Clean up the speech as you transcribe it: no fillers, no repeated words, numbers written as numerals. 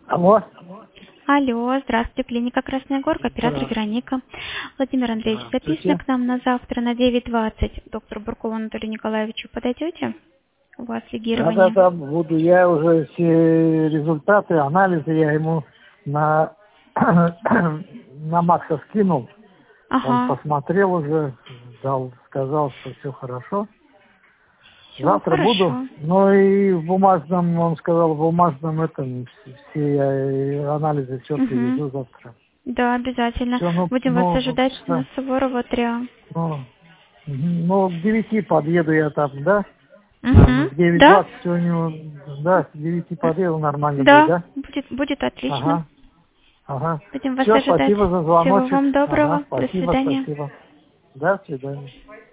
Алло. Алло, здравствуйте, клиника Красная Горка, оператор Вероника. Владимир Андреевич, записано к нам на завтра на 9:20. Доктору Буркову Анатолию Николаевичу подойдете? У вас легирование. Да, буду. Я уже все результаты, анализы я ему на Макса скинул. Он посмотрел уже, сказал, что все хорошо. Завтра буду. Но и в бумажном, он сказал, в бумажном этом все анализы все привезу завтра. Да, обязательно. Все, Будем вас ожидать на Суворова 3. К 9 подъеду я там, да? В 9:20 да? все у него, да, к 9 подъеду нормально Да, будет, да? будет отлично. Ага. Будем вас Все, ожидать. спасибо за звоночек. Всего вам доброго. Спасибо, До свидания. спасибо. До свидания.